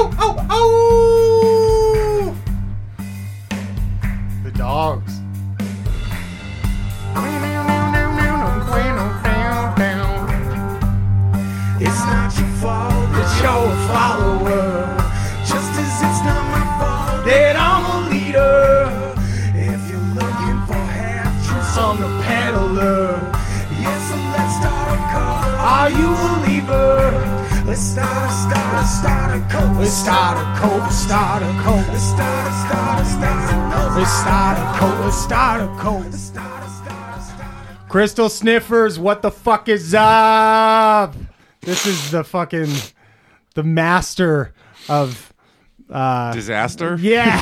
oh! The dogs. It's not your fault that you're a follower, just as it's not my fault that I'm a leader. If you're looking for half truths on the peddler, yes, so let's start a cult. Are you a believer? Let's start a cult. Let's start a cult. Let's start a cult. Let's start a cult. Let's start a cult. Let's start a cult. Crystal Sniffers, what the fuck is up? This is the master of disaster. Yeah.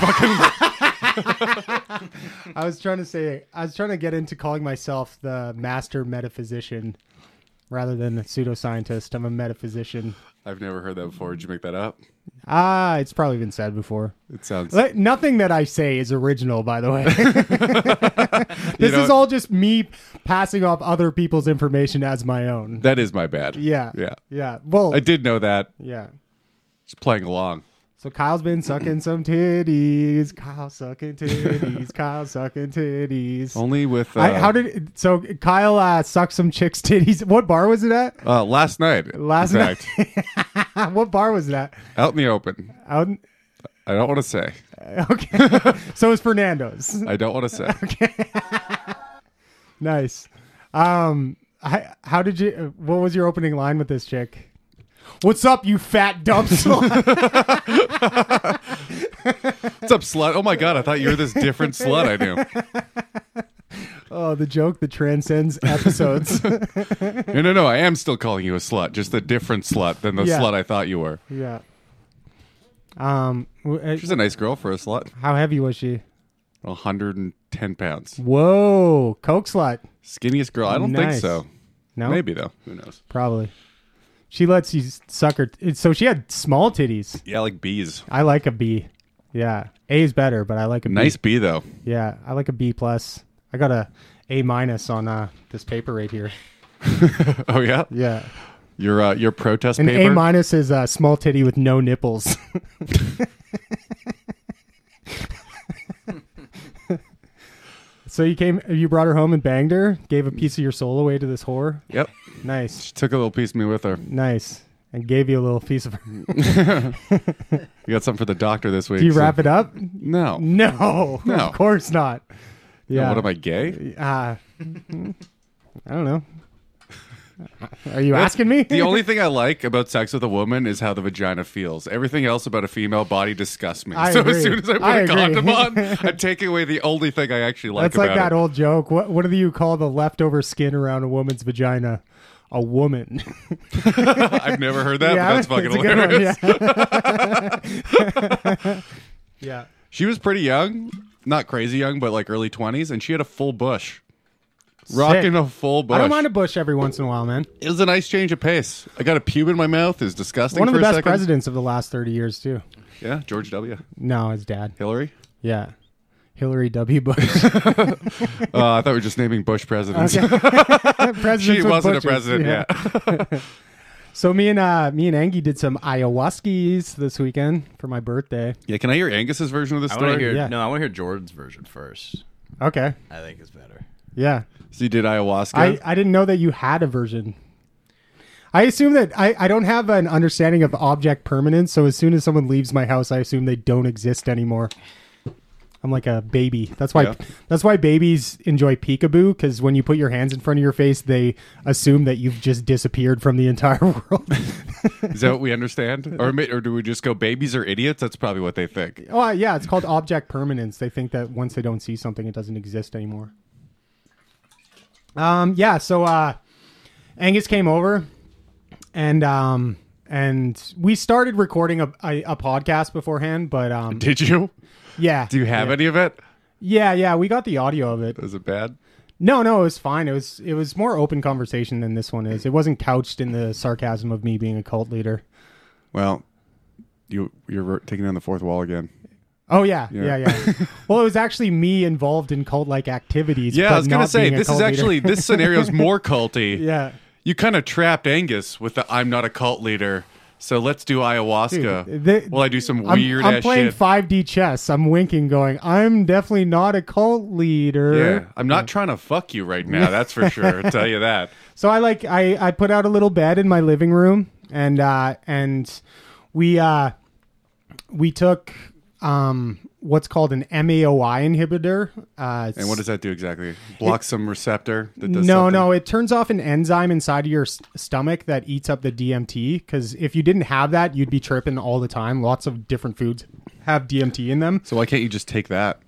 I was trying to get into calling myself the master metaphysician rather than a pseudoscientist. I'm a metaphysician. I've never heard that before. Did you make that up? It's probably been said before. It sounds... Nothing that I say is original, by the way. This is all just me passing off other people's information as my own. That is my bad. Yeah. Yeah. Yeah. Well, I did know that. Yeah. Just playing along. So Kyle's been sucking some titties. Kyle sucking titties. Kyle sucking titties. Only with... So Kyle sucked some chicks' titties. What bar was it at? Last night. Last night. What bar was it at? Out in the open. I don't want to say. Okay. So it was Fernando's. I don't want to say. Okay. Nice. How did you... What was your opening line with this chick? What's up, you fat dumb slut? What's up, slut? Oh my god, I thought you were this different slut I knew. Oh, the joke that transcends episodes. No, I am still calling you a slut, just a different slut than the slut I thought you were. Yeah. She's a nice girl for a slut. How heavy was she? 110 pounds. Whoa, coke slut. Skinniest girl? I don't think so. No? Maybe, though. Who knows? Probably. She lets you suck her. So she had small titties. Yeah, like B's. I like a B. Yeah. A is better, but I like a B. Nice B, though. Yeah, I like a B+. I got a A- on this paper right here. Oh, yeah? Yeah. Your protest An paper? A- is a small titty with no nipples. So you brought her home and banged her, gave a piece of your soul away to this whore? Yep. Nice. She took a little piece of me with her. Nice. And gave you a little piece of her. You got something for the doctor this week. Do you wrap it up? No. No. Of course not. Yeah. What, am I gay? I don't know. Are you asking me? The only thing I like about sex with a woman is how the vagina feels. Everything else about a female body disgusts me. I so agree. as soon as I put a condom on, I'm taking away the only thing I actually like That's about like that it. old joke. What do you call the leftover skin around a woman's vagina? A woman. I've never heard that, Yeah, but that's fucking hilarious. hilarious. Yeah. She was pretty young. Not crazy young, but like early 20s, and she had a full bush. Rocking a full bush. I don't mind a bush every once in a while, man. It was a nice change of pace. I got a pube in my mouth. It's disgusting. One of for the a best second. presidents of the last 30 years, too. Yeah, George W. No, his dad. Hillary? Yeah. Hillary W. Bush. I thought we were just naming Bush presidents. Okay. Presidents She with wasn't a bushes, president, yeah. So me and Angie did some ayahuascas this weekend for my birthday. Yeah, can I hear Angus's version of the story? Yeah. No, I want to hear Jordan's version first. Okay. I think it's better. Yeah. So you did ayahuasca? I didn't know that you had a version. I assume that I don't have an understanding of object permanence, so as soon as someone leaves my house, I assume they don't exist anymore. I'm like a baby. That's why babies enjoy peekaboo, because when you put your hands in front of your face, they assume that you've just disappeared from the entire world. Is that what we understand? Or do we just go, babies are idiots? That's probably what they think. Oh, yeah. It's called object permanence. They think that once they don't see something, it doesn't exist anymore. So Angus came over and we started recording a podcast beforehand, but Did you? Yeah. Do you have any of it? Yeah, we got the audio of it. Was it bad? No, it was fine. It was more open conversation than this one is. It wasn't couched in the sarcasm of me being a cult leader. Well, you're taking down the fourth wall again. Oh, yeah. Well, it was actually me involved in cult-like activities. Yeah, but I was going to not say, being a this is cult leader. actually, this scenario is more culty. Yeah. You kind of trapped Angus with the I'm not a cult leader So let's do ayahuasca. Dude, While I do some I'm weird ass playing shit. 5D chess. I'm winking, going, I'm definitely not a cult leader. Yeah, I'm not trying to fuck you right now. That's for sure. I'll tell you that. So I put out a little bed in my living room, and we took what's called an MAOI inhibitor. And what does that do exactly? Block some receptor that does No, something? no, it turns off an enzyme inside of your stomach that eats up the DMT. Because if you didn't have that, you'd be tripping all the time. Lots of different foods have DMT in them. So why can't you just take that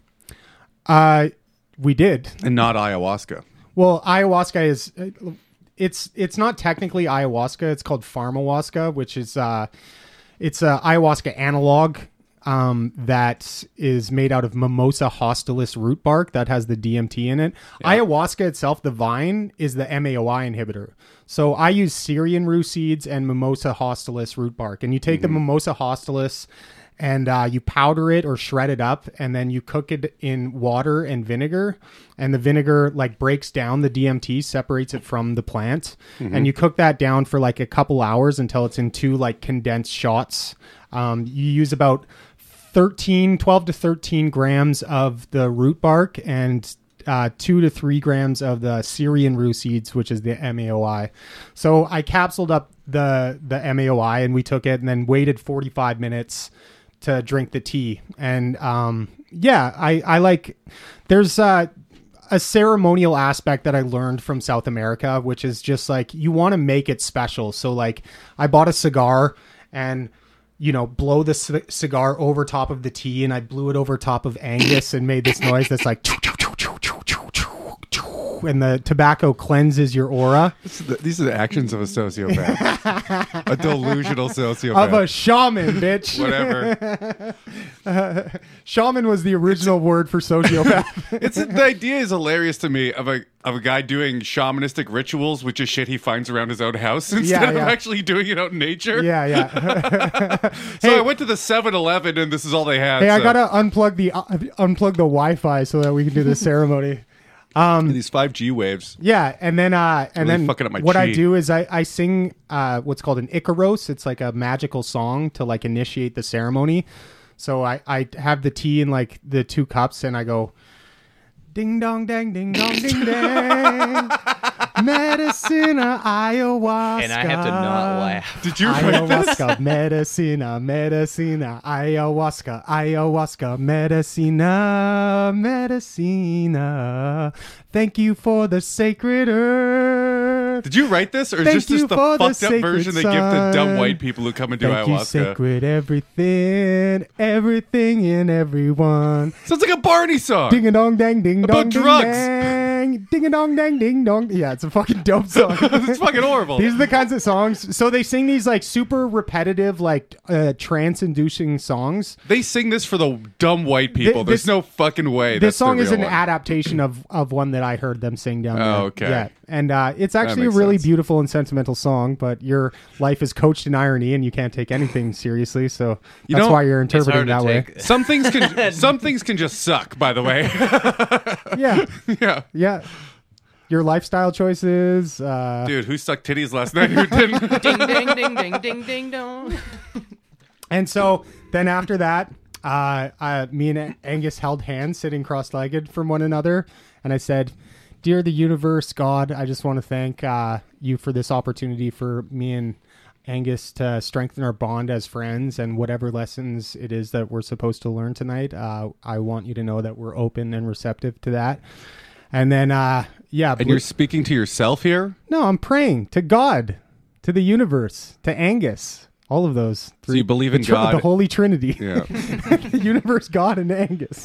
We did. and not ayahuasca? Well, ayahuasca is it's not technically ayahuasca. It's called pharmahuasca, which is it's a ayahuasca analog that is made out of Mimosa hostilis root bark that has the DMT in it. Ayahuasca itself, the vine, is the MAOI inhibitor. So I use Syrian rue seeds and Mimosa hostilis root bark, and you take the Mimosa hostilis and you powder it or shred it up, and then you cook it in water and vinegar, and the vinegar like breaks down the DMT, separates it from the plant, and you cook that down for like a couple hours until it's in 2 like condensed shots. You use about 12 to 13 grams of the root bark and 2 to 3 grams of the Syrian rue seeds, which is the MAOI. So I capsuled up the MAOI, and we took it and then waited 45 minutes to drink the tea. And I like, there's a ceremonial aspect that I learned from South America, which is just like, you want to make it special. So like I bought a cigar and, you know, blow the cigar over top of the tea, and I blew it over top of Angus and made this noise that's like, and the tobacco cleanses your aura. These are the actions of a sociopath. A delusional sociopath. Of a shaman, bitch. Whatever. Shaman was the original word for sociopath. The idea is hilarious to me of a guy doing shamanistic rituals, which is shit he finds around his own house instead of actually doing it out in nature. Yeah. So I went to the 7-Eleven and this is all they had. Hey, I so- gotta unplug the Wi-Fi so that we can do this ceremony. these 5G waves. Yeah, and then really fucking up my what I chi. do is I sing what's called an Icaros. It's like a magical song to like initiate the ceremony. So I have the tea in like the 2 cups, and I go ding dong dang ding dong ding dang. Medicina ayahuasca. And I have to not laugh. Did you write this? Ayahuasca, medicina, ayahuasca, medicina. Thank you for the sacred earth. Did you write this, or is Thank this just you the for the fucked up sacred version they give to dumb sun. white people who come and do Thank you, ayahuasca? sacred everything in everyone. Sounds like a Barney song. Ding a dong dang ding About dong ding drugs. dang. Ding a dong dang ding dong. Yeah, it's a fucking dope song. It's fucking horrible. These are the kinds of songs. So they sing these like super repetitive, like trance-inducing songs. They sing this for the dumb white people. There's This- no fucking way. This that's song the is real an one. adaptation of one that I heard them sing down there. Oh, okay. Yeah, and it's actually a makes really sense. beautiful and sentimental song. But your life is coached in irony, and you can't take anything seriously. So You that's know, why you're It's interpreting hard to that way. take. Some things can just suck. By the way, Yeah, yeah. yeah. Your lifestyle choices. Dude, who sucked titties last night? Who didn't? Ding, ding, ding, ding, ding, ding, dong. And so then after that, me and Angus held hands sitting cross-legged from one another. And I said, "Dear the universe, God, I just want to thank you for this opportunity for me and Angus to strengthen our bond as friends, and whatever lessons it is that we're supposed to learn tonight. I want you to know that we're open and receptive to that." And then, yeah. And you're speaking to yourself here. No, I'm praying to God, to the universe, to Angus. All of those. So you believe in God. The Holy Trinity. Yeah. The universe, God, and Angus.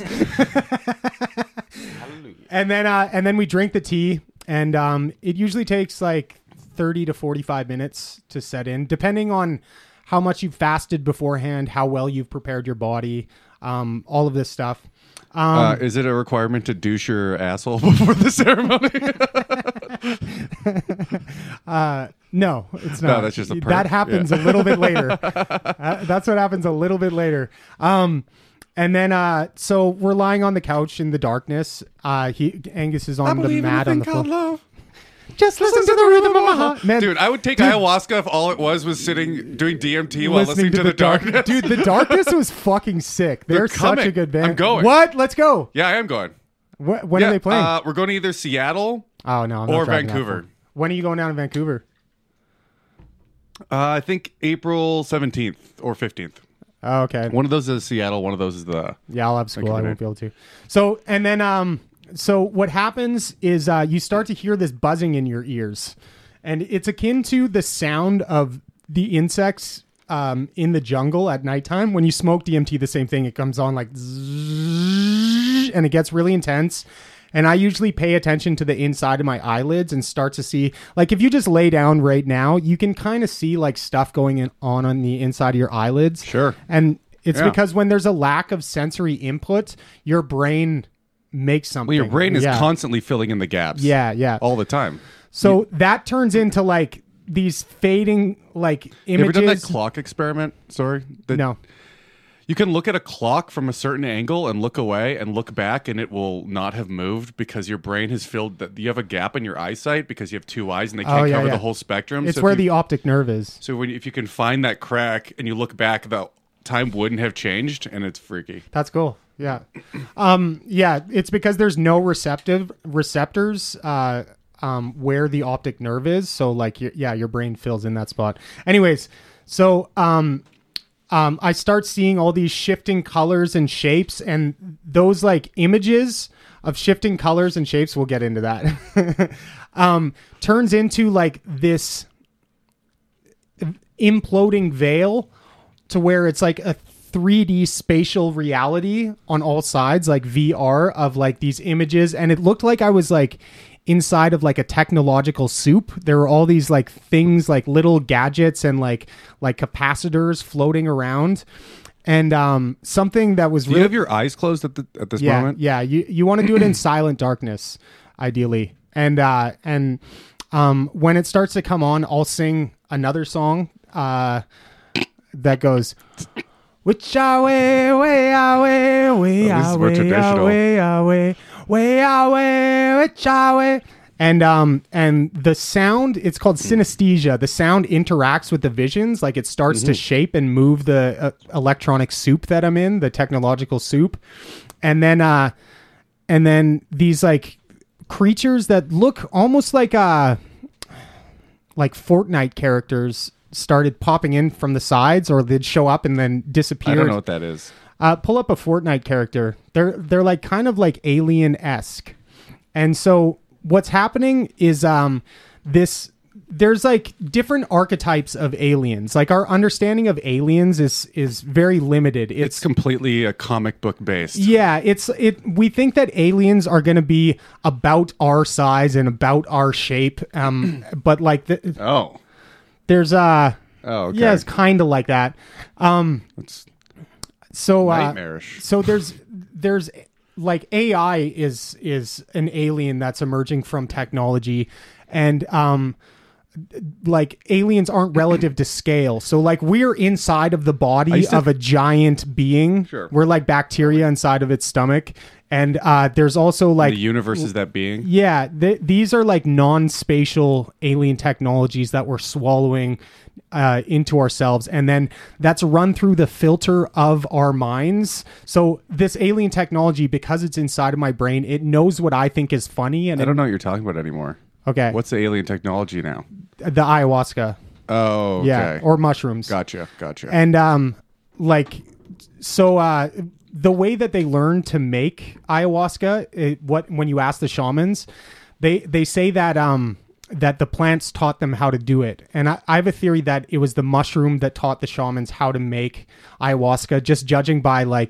And then we drink the tea, and it usually takes like 30 to 45 minutes to set in, depending on how much you've fasted beforehand, how well you've prepared your body, all of this stuff. Is it a requirement to douche your asshole before the ceremony? No, it's not. No, that's just a perk. That happens a little bit later. That's what happens a little bit later. And then, so we're lying on the couch in the darkness. Angus is on the mat on the floor. love. Just listen to the rhythm of my heart. Man, Dude, I would take ayahuasca if all it was sitting doing DMT while listening to the darkness. Dude, the Darkness was fucking sick. They're such coming. a good band. I'm going. What? Let's go. Yeah, I am going. When are they playing? We're going to either Seattle Oh no, I'm or not driving that Vancouver. far. When are you going down to Vancouver? I think April 17th or 15th. Oh, okay. One of those is Seattle. One of those is the. Yeah, I'll have school. I Vancouver. won't be able to. So and then so what happens is you start to hear this buzzing in your ears, and it's akin to the sound of the insects in the jungle at nighttime. When you smoke DMT, the same thing. It comes on like zzz, and it gets really intense. And I usually pay attention to the inside of my eyelids and start to see, like, if you just lay down right now, you can kind of see like stuff going on the inside of your eyelids. Sure. And it's Yeah. because when there's a lack of sensory input, your brain makes something. Well, your brain is Yeah. constantly filling in the gaps. Yeah. All the time. So that turns into like these fading like You ever images. done that clock experiment? Sorry. No. You can look at a clock from a certain angle and look away and look back, and it will not have moved because your brain has filled that. You have a gap in your eyesight because you have two eyes and they can't cover the whole spectrum. It's So where if you- the optic nerve is. So if you can find that crack and you look back, the time wouldn't have changed, and it's freaky. That's cool. Yeah. Yeah, it's because there's no receptors where the optic nerve is. So like, your brain fills in that spot. Anyways, so I start seeing all these shifting colors and shapes, and those like images of shifting colors and shapes, we'll get into that, turns into like this imploding veil to where it's like a 3D spatial reality on all sides, like VR of like these images. And it looked like I was like inside of like a technological soup. There were all these like things, like little gadgets and like capacitors floating around. And when that was Do you have your eyes closed at this moment? Yeah, you want to do it in silent darkness, ideally. And when it starts to come on, I'll sing another song that goes, which way, way away, way Oh, this is more away, traditional. away, away, way away, which way. And the sound, it's called synesthesia. The sound interacts with the visions, like it starts to shape and move the electronic soup that I'm in, the technological soup. And then these like creatures that look almost like Fortnite characters started popping in from the sides, or they'd show up and then disappear. I don't know what that is. Pull up a Fortnite character. They're like kind of like alien-esque. And so what's happening is there's like different archetypes of aliens. Like our understanding of aliens is very limited. It's completely a comic book based. Yeah, we think that aliens are going to be about our size and about our shape. But like there's okay. yeah, it's kind of like that. It's So nightmarish. So there's like AI is an alien that's emerging from technology, and like aliens aren't relative to scale. So like we're inside of the body of a giant being. Sure. We're like bacteria inside of its stomach. And there's also like The universe is that being. yeah, these are like non-spatial alien technologies that we're swallowing into ourselves, and then that's run through the filter of our minds. So this alien technology, because it's inside of my brain, it knows what I think is funny, and I don't know what you're talking about anymore. okay, What's the alien technology now? the ayahuasca, Oh, okay. yeah, or mushrooms, Gotcha. and like so. The way that they learn to make ayahuasca, when you ask the shamans, they say that that the plants taught them how to do it. And I have a theory that it was the mushroom that taught the shamans how to make ayahuasca, just judging by like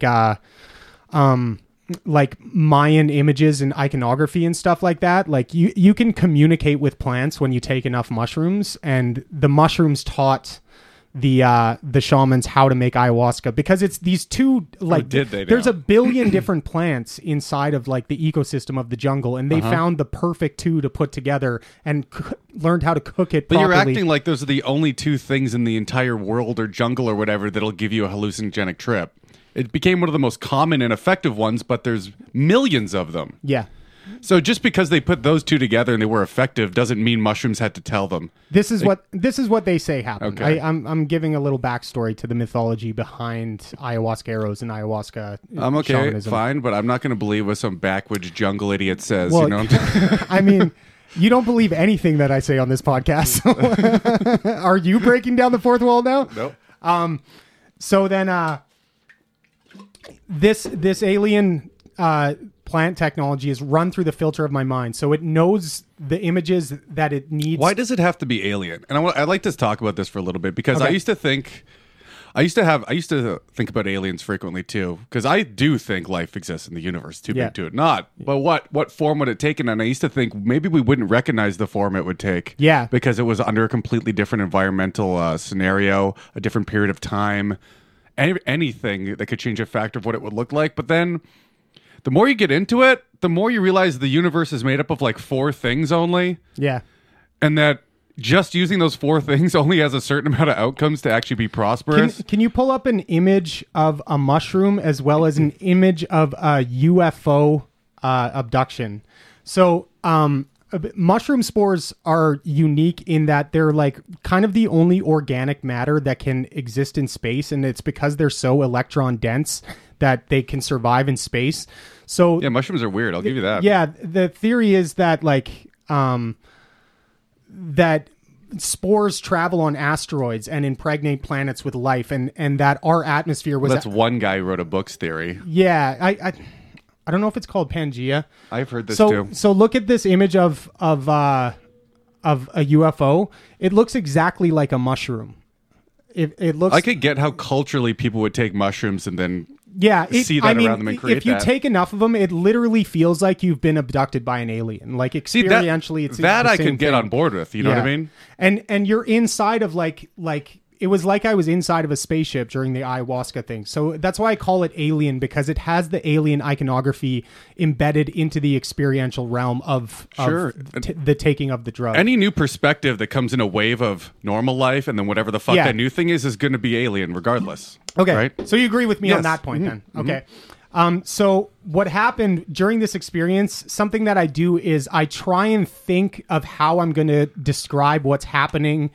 Mayan images and iconography and stuff like that. Like you can communicate with plants when you take enough mushrooms, and the mushrooms taught the shamans how to make ayahuasca, because it's these two like did they there's now? a billion different plants inside of like the ecosystem of the jungle, and they found the perfect two to put together and learned how to cook it But properly. you're acting like those are the only two things in the entire world or jungle or whatever that'll give you a hallucinogenic trip. It became one of the most common and effective ones, but there's millions of them. yeah So just because they put those two together and they were effective doesn't mean mushrooms had to tell them. This is what they say happened. Okay. I'm giving a little backstory to the mythology behind ayahuasca arrows and ayahuasca. I'm okay, shamanism. fine, but I'm not going to believe what some backwoods jungle idiot says. Well, You know, I mean, you don't believe anything that I say on this podcast. So are you breaking down the fourth wall now? nope. So then, this alien plant technology is run through the filter of my mind, so it knows the images that it needs. Why does it have to be alien? And I'd like to talk about this for a little bit because Okay. I used to think about aliens frequently too, because I do think life exists in the universe. Too Yeah. big to it not. But what form would it take? And I used to think maybe we wouldn't recognize the form it would take. Yeah. because it was under a completely different environmental scenario, a different period of time, anything that could change a factor of what it would look like. But then, the more you get into it, the more you realize the universe is made up of like 4 things only, Yeah. and that just using those 4 things only has a certain amount of outcomes to actually be prosperous. Can you pull up an image of a mushroom as well as an image of a UFO abduction? So, mushroom spores are unique in that they're like kind of the only organic matter that can exist in space, and it's because they're so electron dense that they can survive in space. So Yeah, mushrooms are weird. I'll give you that. yeah, the theory is that that spores travel on asteroids and impregnate planets with life, and that our atmosphere was That's one guy who wrote a book's theory. yeah. I don't know if it's called Pangea. I've heard this So too. so look at this image of a UFO. It looks exactly like a mushroom. It looks I could get how culturally people would take mushrooms and then yeah, see that around them and create if you that. take enough of them, it literally feels like you've been abducted by an alien. Like see experientially, it's that the I same can get thing. on board with. You know what I Yeah. mean? And you're inside of like it was like I was inside of a spaceship during the ayahuasca thing. So that's why I call it alien, because it has the alien iconography embedded into the experiential realm of Sure. the taking of the drug. Any new perspective that comes in a wave of normal life and then whatever the fuck Yeah. that new thing is going to be alien regardless. Okay. Right? So you agree with me on Yes. that point then. Okay. So what happened during this experience, something that I do is I try and think of how I'm going to describe what's happening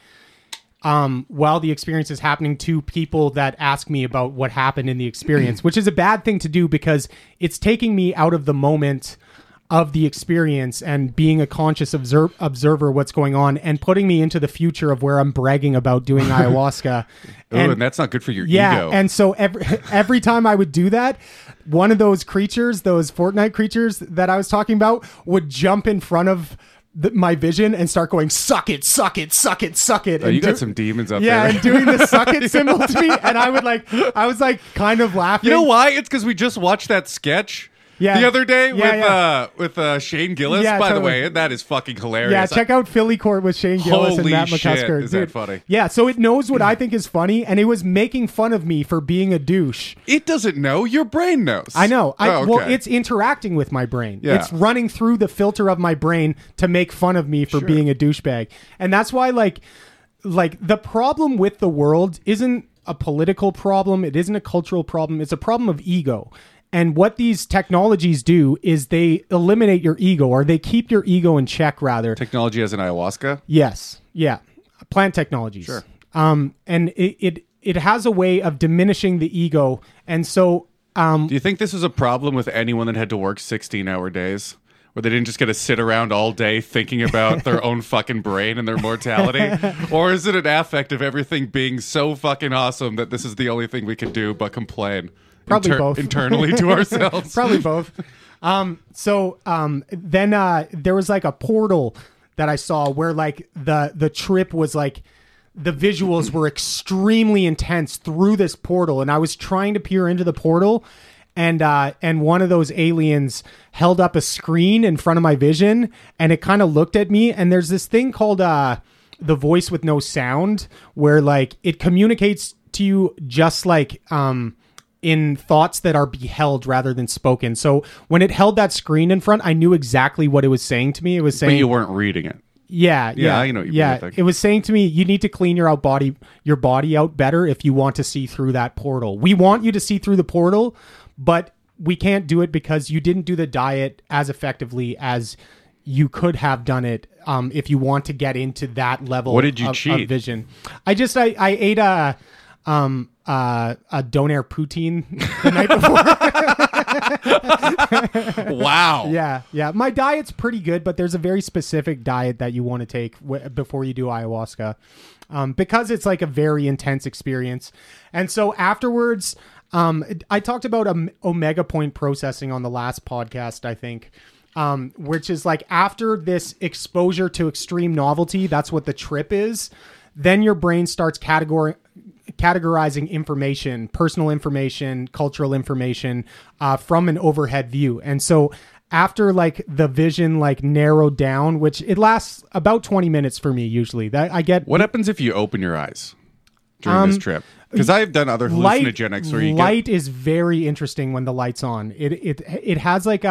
while the experience is happening to people that ask me about what happened in the experience, which is a bad thing to do because it's taking me out of the moment of the experience and being a conscious observer what's going on and putting me into the future of where I'm bragging about doing ayahuasca. Ooh, and that's not good for your Yeah, ego. and so every time I would do that, one of those creatures, those Fortnite creatures that I was talking about, would jump in front of my vision and start going, suck it, suck it, suck it, suck it. Oh, and you got some demons up yeah, there. and doing the suck it symbol to me, and I was like kind of laughing. You know why? It's because we just watched that sketch Yeah. the other day Yeah, with Shane Gillis. Yeah, By the totally. way, that is fucking hilarious. Yeah, check out Philly Court with Shane Gillis and Holy Matt shit, McCusker. is that funny? Yeah, so it knows what I think is funny, and it was making fun of me for being a douche. It doesn't know. Your brain knows. I know. Oh, Well, okay. it's interacting with my brain. Yeah. It's running through the filter of my brain to make fun of me for being a douchebag. And that's why, like the problem with the world isn't a political problem. It isn't a cultural problem. It's a problem of ego. And what these technologies do is they eliminate your ego, or they keep your ego in check, rather. Technology as an ayahuasca. Yes. Yeah. Plant technologies. Sure. And it has a way of diminishing the ego. And so Do you think this is a problem with anyone that had to work 16-hour days? Where they didn't just get to sit around all day thinking about their own fucking brain and their mortality? Or is it an affect of everything being so fucking awesome that this is the only thing we can do but complain? Probably both. Internally to ourselves. Probably both. Then there was like a portal that I saw where like the trip was like the visuals were extremely intense through this portal, and I was trying to peer into the portal, and one of those aliens held up a screen in front of my vision, and it kind of looked at me, and there's this thing called the voice with no sound, where like it communicates to you just like in thoughts that are beheld rather than spoken. So when it held that screen in front, I knew exactly what it was saying to me. It was saying, But you weren't reading it. yeah, I know what you mean, I yeah. think. It was saying to me, you need to clean your body out better if you want to see through that portal. We want you to see through the portal, but we can't do it because you didn't do the diet as effectively as you could have done it if you want to get into that level. What did you of cheat? Vision. I ate a donair poutine the night before. Wow. Yeah. My diet's pretty good, but there's a very specific diet that you want to take before you do ayahuasca, because it's like a very intense experience. And so afterwards, I talked about omega point processing on the last podcast, I think, which is like after this exposure to extreme novelty, that's what the trip is. Then your brain starts categorizing information, personal information, cultural information, from an overhead view. And so after like the vision like narrowed down, which it lasts about 20 minutes for me usually. That I get. What happens if you open your eyes during this trip? Because I've done other hallucinogenics where you light is very interesting when the light's on. It has like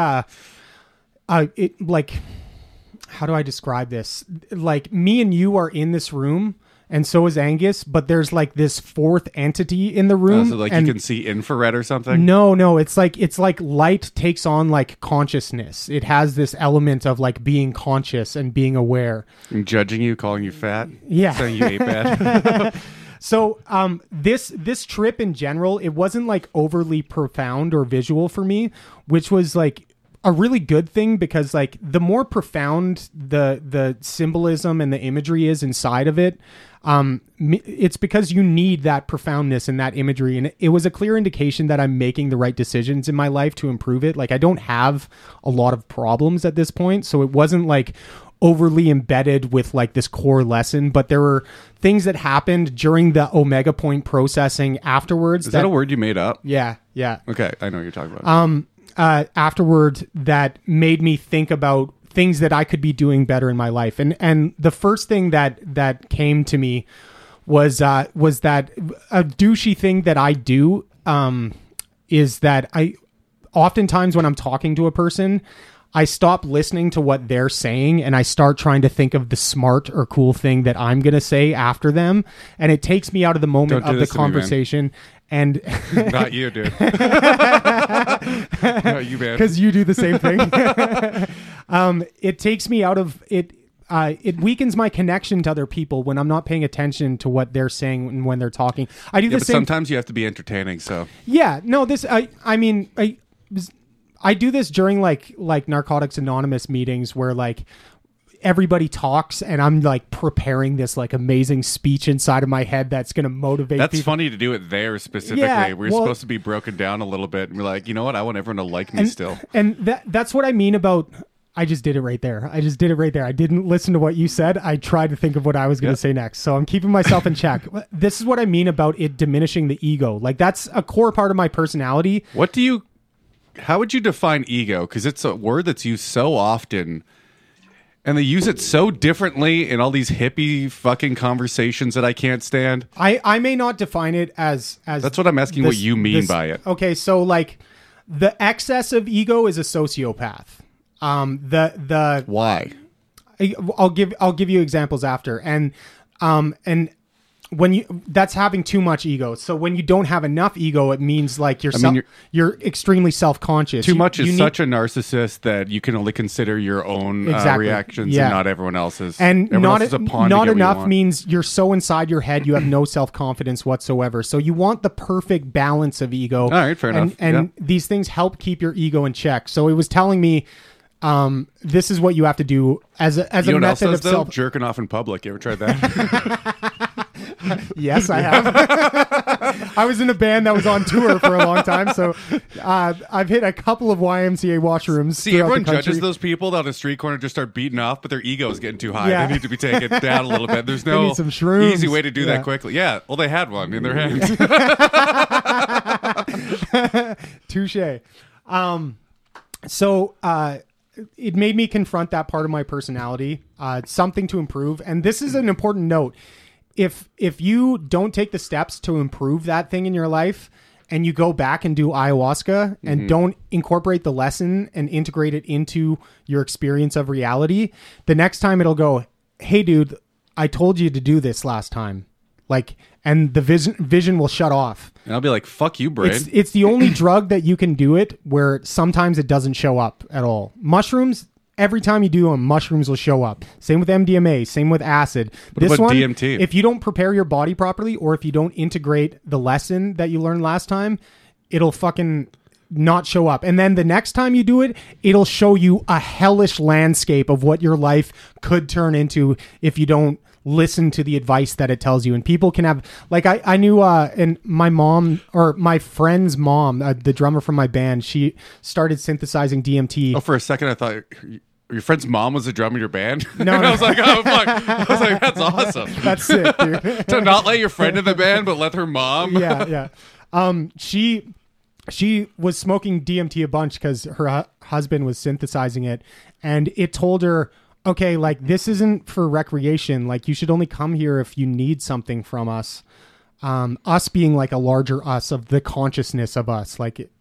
like, how do I describe this? Like me and you are in this room, and so is Angus, but there's like this fourth entity in the room. so like and you can see infrared or something? No, it's like light takes on like consciousness. It has this element of like being conscious and being aware. I'm judging you, calling you fat? Yeah. Saying you ate bad? So this trip in general, it wasn't like overly profound or visual for me, which was like a really good thing, because like the more profound the symbolism and the imagery is inside of it, it's because you need that profoundness and that imagery. And it was a clear indication that I'm making the right decisions in my life to improve it. Like I don't have a lot of problems at this point. So it wasn't like overly embedded with like this core lesson, but there were things that happened during the omega point processing afterwards. Is that a word you made up? Yeah. Okay, I know what you're talking about. Afterward that made me think about things that I could be doing better in my life. And the first thing that came to me was that a douchey thing that I do, is that I oftentimes when I'm talking to a person, I stop listening to what they're saying and I start trying to think of the smart or cool thing that I'm going to say after them. And it takes me out of the moment of the conversation. And Not you, dude. Not you, man. because you do the same thing. It takes me out of it. It weakens my connection to other people when I'm not paying attention to what they're saying and when they're talking. I do the but same. sometimes you have to be entertaining, so. Yeah, no, I do this during like Narcotics Anonymous meetings where like everybody talks and I'm like preparing this like amazing speech inside of my head that's going to motivate That's people. funny to do it there specifically. Yeah, We're well- supposed to be broken down a little bit and be like, you know what? I want everyone to like me still. And that's what I mean about, I just did it right there. I didn't listen to what you said. I tried to think of what I was going to say next. So I'm keeping myself in check. This is what I mean about it diminishing the ego. Like that's a core part of my personality. How would you define ego? Because it's a word that's used so often, and they use it so differently in all these hippie fucking conversations that I can't stand. I may not define it as That's what I'm asking what you mean by it. Okay, so like the excess of ego is a sociopath. Why? I'll give you examples after. And when that's having too much ego. So when you don't have enough ego, it means like you're extremely self-conscious. Too much is such a narcissist that you can only consider your own reactions and not everyone else's. And everyone not, else is a pawn not to get what you enough want. means you're so inside your head you have no self-confidence whatsoever. So you want the perfect balance of ego. All right, fair enough. And these things help keep your ego in check. So it was telling me this is what you have to do as a You know what else method does, of though? self. Jerking off in public. You ever tried that? Yes, I have. I was in a band that was on tour for a long time, so I've hit a couple of YMCA washrooms. See, throughout everyone the country. judges those people that on a street corner just start beating off, but their ego is getting too high. Yeah. They need to be taken down a little bit. There's They no need some shrooms. easy way to do Yeah. that quickly. Yeah, well, they had one in their hands. Touche. So it made me confront that part of my personality, something to improve. And this is an important note. If you don't take the steps to improve that thing in your life and you go back and do ayahuasca and don't incorporate the lesson and integrate it into your experience of reality, the next time it'll go, hey, dude, I told you to do this last time. like, and the vision will shut off. And I'll be like, fuck you, brain. It's the only drug that you can do it where sometimes it doesn't show up at all. Mushrooms, every time you do them, mushrooms will show up. Same with MDMA, same with acid. What about DMT? If you don't prepare your body properly, or if you don't integrate the lesson that you learned last time, it'll fucking not show up. And then the next time you do it, it'll show you a hellish landscape of what your life could turn into if you don't listen to the advice that it tells you. And people can have, like, I knew and my mom, or my friend's mom, the drummer from my band, she started synthesizing DMT. Oh, for a second I thought your friend's mom was a drummer in your band. No, and no. I was like, oh fuck. I was like, that's awesome. That's sick, dude. To not let your friend in the band, but let her mom. Yeah. She was smoking DMT a bunch because her husband was synthesizing it, and it told her, okay, like, this isn't for recreation. Like, you should only come here if you need something from us. Us being like a larger us of the consciousness of us. Like,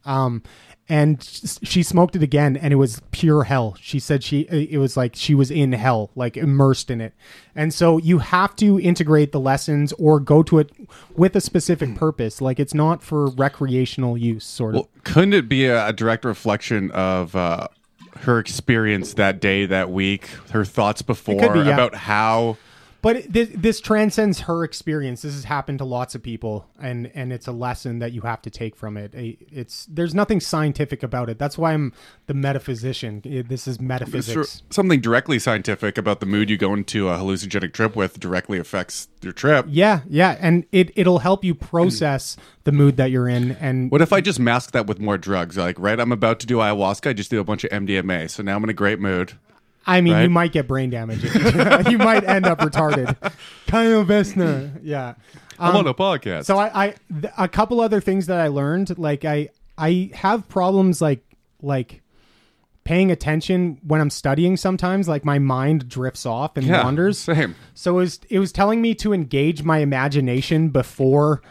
and she smoked it again, and it was pure hell. She said it was like she was in hell, like immersed in it. And so you have to integrate the lessons or go to it with a specific purpose. Like, it's not for recreational use, sort of. Well, couldn't it be a direct reflection of her experience that day, that week, her thoughts before could be, yeah. about how... But this transcends her experience. This has happened to lots of people, and it's a lesson that you have to take from it. There's nothing scientific about it. That's why I'm the metaphysician. This is metaphysics. Something directly scientific about the mood you go into a hallucinogenic trip with directly affects your trip. Yeah, and it'll help you process the mood that you're in. And What if I just mask that with more drugs? Like, right, I'm about to do ayahuasca, I just do a bunch of MDMA, so now I'm in a great mood. I mean, right? you might get brain damage. You might end up retarded. Kyle Vesna. Yeah. I'm on a podcast. So a couple other things that I learned, like I have problems like paying attention when I'm studying sometimes. Like, my mind drifts off and wanders. Same. So it was telling me to engage my imagination before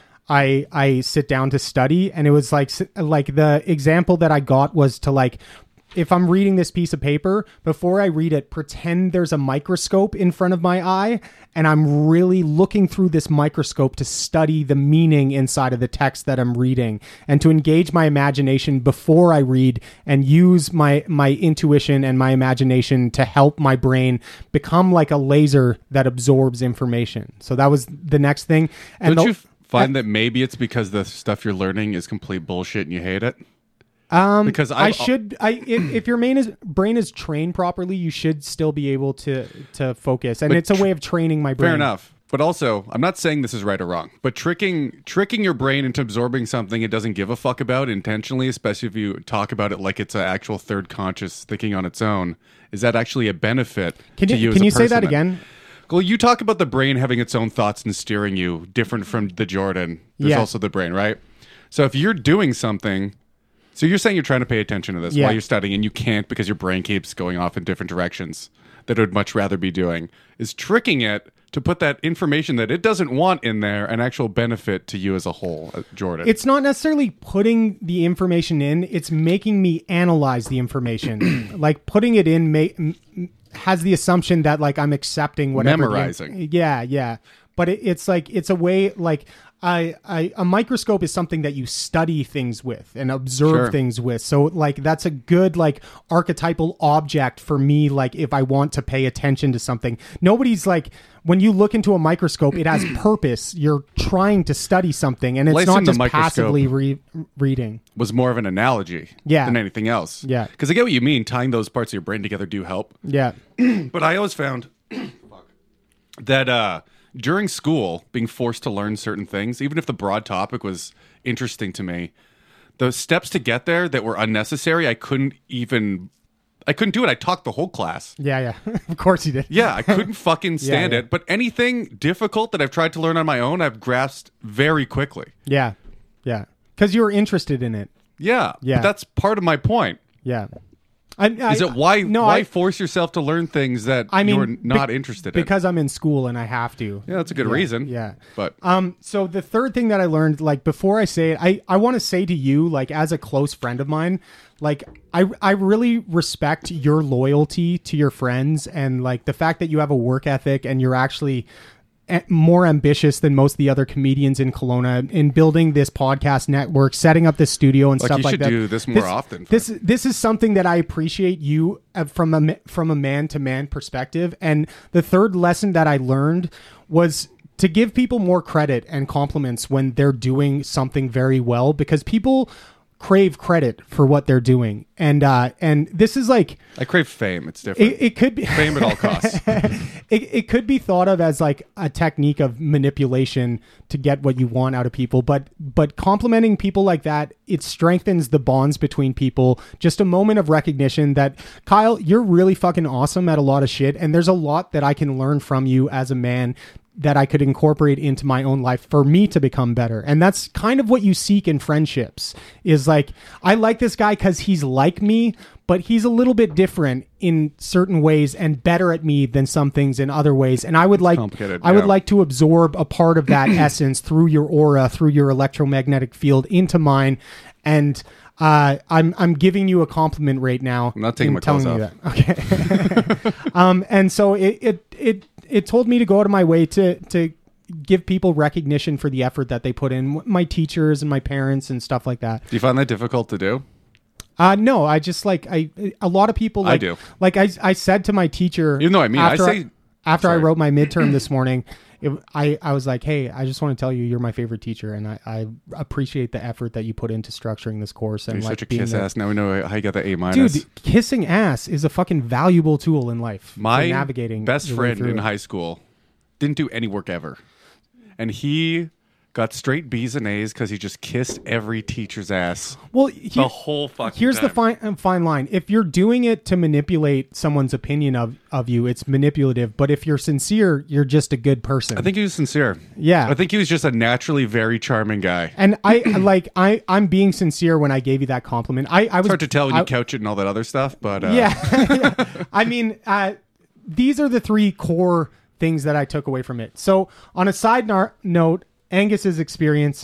I sit down to study. And it was like the example that I got was to, like, if I'm reading this piece of paper, before I read it, pretend there's a microscope in front of my eye, and I'm really looking through this microscope to study the meaning inside of the text that I'm reading, and to engage my imagination before I read, and use my intuition and my imagination to help my brain become like a laser that absorbs information. So that was the next thing. And Don't you find that maybe it's because the stuff you're learning is complete bullshit and you hate it? Because if your brain is trained properly, you should still be able to focus, and it's a way of training my brain. Fair enough. But also, I'm not saying this is right or wrong, but tricking your brain into absorbing something it doesn't give a fuck about intentionally, especially if you talk about it like it's an actual third conscious thinking on its own, is that actually a benefit to you as a Can you say person? that again? Well, you talk about the brain having its own thoughts and steering you, different from the Jordan. There's Yeah. also the brain, right? So if you're doing something... So you're saying you're trying to pay attention to this while you're studying, and you can't because your brain keeps going off in different directions that it would much rather be doing. Is tricking it to put that information that it doesn't want in there an actual benefit to you as a whole, Jordan? It's not necessarily putting the information in. It's making me analyze the information. Like, putting it in has the assumption that, like, I'm accepting whatever. Memorizing. Yeah. But it's like, it's a way, like... a microscope is something that you study things with and observe things with. So, like, that's a good, like, archetypal object for me. Like, if I want to pay attention to something, nobody's like, when you look into a microscope, it has purpose. You're trying to study something, and it's Placing not just the microscope passively reading. Was more of an analogy than anything else. Yeah. Because I get what you mean. Tying those parts of your brain together do help. Yeah. But I always found that during school, being forced to learn certain things, even if the broad topic was interesting to me, the steps to get there that were unnecessary, I couldn't do it. I talked the whole class. Yeah. Of course you did. Yeah, I couldn't fucking stand Yeah. it. But anything difficult that I've tried to learn on my own, I've grasped very quickly. Yeah. Because you were interested in it. Yeah. Yeah. But that's part of my point. Yeah. Is it why force yourself to learn things that you're not interested in? Because I'm in school and I have to. Yeah, that's a good reason. Yeah. But so the third thing that I learned, like, before I say it, I want to say to you, like, as a close friend of mine, like, I really respect your loyalty to your friends, and, like, the fact that you have a work ethic and you're actually more ambitious than most of the other comedians in Kelowna in building this podcast network, setting up this studio and stuff you like should that. do this more often. This is something that I appreciate you from a man to man perspective. And the third lesson that I learned was to give people more credit and compliments when they're doing something very well, because people crave credit for what they're doing. And this is like, I crave fame. It's different. it could be fame at all costs. it could be thought of as like a technique of manipulation to get what you want out of people, but complimenting people like that, it strengthens the bonds between people. Just a moment of recognition that, Kyle, you're really fucking awesome at a lot of shit, and there's a lot that I can learn from you as a man that I could incorporate into my own life for me to become better. And that's kind of what you seek in friendships, is like, I like this guy because he's like me, but he's a little bit different in certain ways and better at me than some things in other ways. And I would like to absorb a part of that essence through your aura, through your electromagnetic field into mine. And I'm giving you a compliment right now. I'm not taking my clothes off. Okay. And so it told me to go out of my way to give people recognition for the effort that they put in, my teachers and my parents and stuff like that. Do you find that difficult to do? No, I just a lot of people. Like, I do. Like I said to my teacher, Even though after I wrote my midterm this morning, I was like, hey, I just want to tell you, you're my favorite teacher, and I appreciate the effort that you put into structuring this course. And you're like such a kiss ass. Now we know how you got the A-. Dude, kissing ass is a fucking valuable tool in life. My for navigating best your way friend through in it. high school didn't do any work ever, and he got straight B's and A's because he just kissed every teacher's ass. Well, the whole fucking here's time. the fine line. If you're doing it to manipulate someone's opinion of you, it's manipulative. But if you're sincere, you're just a good person. I think he was sincere. Yeah. I think he was just a naturally very charming guy. And I'm being sincere when I gave you that compliment. I was It's hard to tell when you couch it and all that other stuff, but yeah. I mean, these are the three core things that I took away from it. So on a side note, Angus's experience,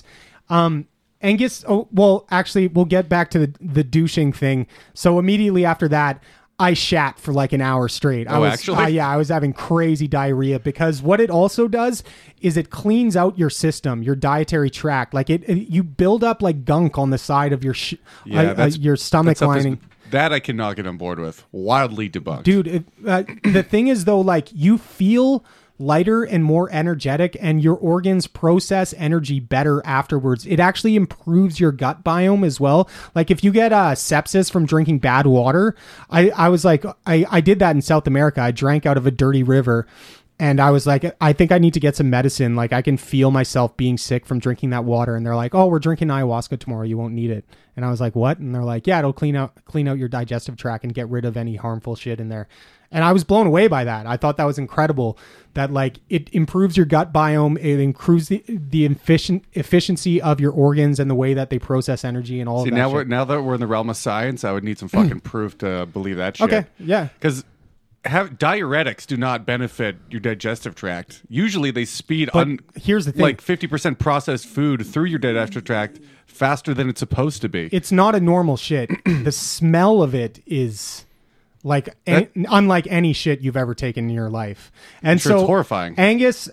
Angus, actually, we'll get back to the douching thing. So immediately after that, I shat for like an hour straight. I was having crazy diarrhea, because what it also does is it cleans out your system, your dietary tract. Like you build up like gunk on the side of your your stomach lining. That I cannot get on board with. Wildly debunked. Dude, the thing is though, like you feel lighter and more energetic, and your organs process energy better afterwards. It actually improves your gut biome as well. Like if you get sepsis from drinking bad water, I was like, I did that in South America. I drank out of a dirty river, and I was like, I think I need to get some medicine. Like I can feel myself being sick from drinking that water. And they're like, oh, we're drinking ayahuasca tomorrow, you won't need it. And I was like, what? And they're like, yeah, it'll clean out your digestive tract and get rid of any harmful shit in there. And I was blown away by that. I thought that was incredible, that like it improves your gut biome. It improves the efficiency of your organs and the way that they process energy and all of that shit. Now that we're in the realm of science, I would need some fucking proof to believe that shit. Okay, yeah. Because diuretics do not benefit your digestive tract. Usually they speed here's the thing. like 50% processed food through your digestive tract faster than it's supposed to be. It's not a normal shit. The smell of it is like unlike any shit you've ever taken in your life. And sure, it's horrifying. Angus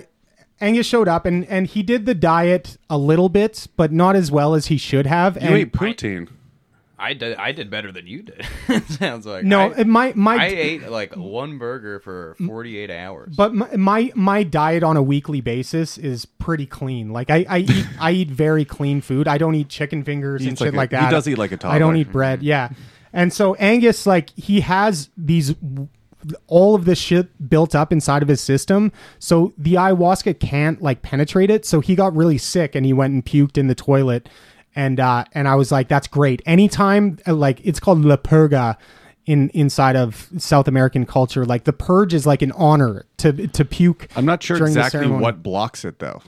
showed up and he did the diet a little bit, but not as well as he should have. You ate poutine. I did better than you did. It sounds like I ate like one burger for 48 hours. But my diet on a weekly basis is pretty clean. Like I eat very clean food. I don't eat chicken fingers and shit like that. He does eat like a toddler. I don't eat bread. Yeah. And so Angus, like, he has all of this shit built up inside of his system. So the ayahuasca can't like penetrate it. So he got really sick and he went and puked in the toilet. And I was like, that's great. Anytime, like, it's called La Purga inside of South American culture. Like the purge is like an honor to puke. I'm not sure during the exactly ceremony. what blocks it though.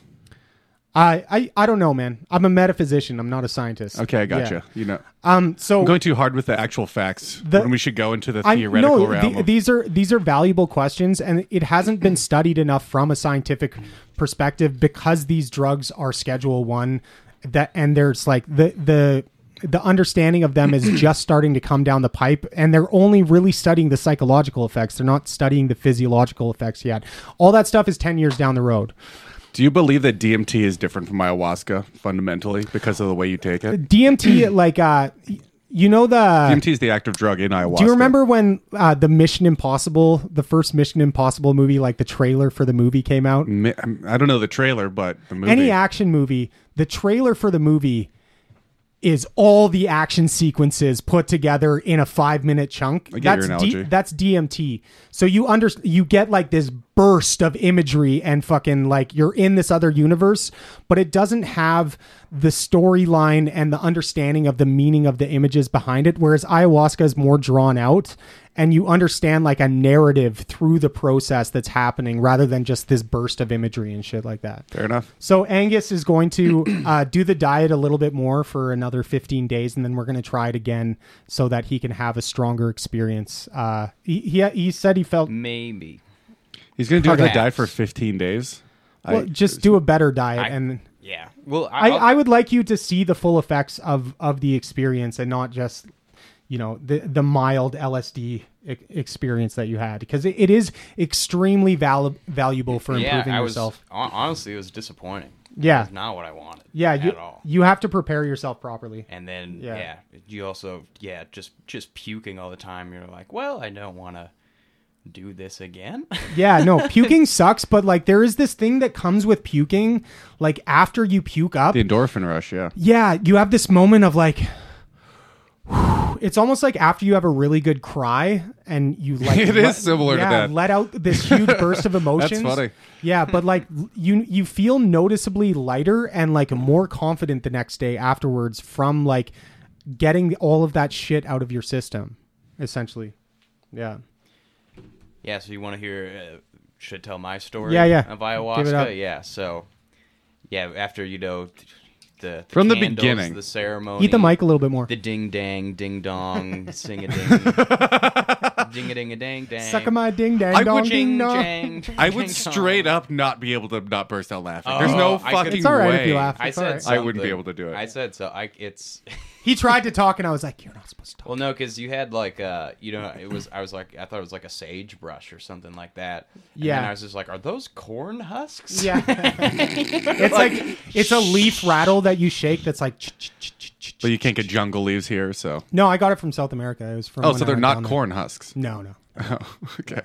I don't know, man. I'm a metaphysician. I'm not a scientist. Okay, I gotcha. Yeah. You know, so I'm going too hard with the actual facts when we should go into the theoretical realm. These are valuable questions, and it hasn't been studied enough from a scientific perspective because these drugs are Schedule 1. And there's like the the understanding of them is just starting to come down the pipe, and they're only really studying the psychological effects. They're not studying the physiological effects yet. All that stuff is 10 years down the road. Do you believe that DMT is different from ayahuasca fundamentally because of the way you take it? DMT, like, you know, DMT is the active drug in ayahuasca. do you remember when the first Mission Impossible movie, like the trailer for the movie came out? I don't know the trailer, but the movie. Any action movie, the trailer for the movie is all the action sequences put together in a 5-minute chunk. I get your analogy. That's DMT. So you get like this burst of imagery and fucking like you're in this other universe, but it doesn't have the storyline and the understanding of the meaning of the images behind it. Whereas ayahuasca is more drawn out and you understand like a narrative through the process that's happening rather than just this burst of imagery and shit like that. Fair enough. So Angus is going to do the diet a little bit more for another 15 days, and then we're going to try it again so that he can have a stronger experience. He said he felt... Maybe. He's going to do the Perhaps. diet for 15 days. Well, just do a better diet. And Yeah. Well, I would like you to see the full effects of the experience and not just... you know, the mild LSD experience that you had, because it is extremely valuable for improving yourself. Honestly, it was disappointing. Yeah. It's not what I wanted. Yeah, at all. you have to prepare yourself properly. And then Yeah. you also just puking all the time. You're like, well, I don't want to do this again. Yeah, no, puking sucks, but like there is this thing that comes with puking, like after you puke up. The endorphin rush, yeah. Yeah, you have this moment of like, it's almost like after you have a really good cry and you like It is similar to that. let out this huge burst of emotions. That's funny. Yeah, but like you feel noticeably lighter and like more confident the next day afterwards from like getting all of that shit out of your system, essentially. Yeah. Yeah, so you want to hear, should I tell my story Yeah. of Give it up. ayahuasca? Yeah, so, after, the From the candles, beginning. the ceremony. Eat the mic a little bit more. The ding dang, ding dong, sing a ding, ding a ding a dang dang. Suck my ding dang I dong would ding dong. Jang, I would ding straight dong. up not be able to not burst out laughing. Oh, There's no I could- fucking It's all right way. if you laugh. I It's all said right. something. I wouldn't be able to do it. I said so. It's He tried to talk and I was like, you're not supposed to talk. well, no, because you had like I thought it was like a sagebrush or something like that. And Yeah. then I was just like, are those corn husks? Yeah. It's like it's a leaf rattle that you shake that's like But you can't get jungle leaves here, so. No, I got it from South America. It was from Oh, when so I they're went not down there. corn husks. No. Oh, okay.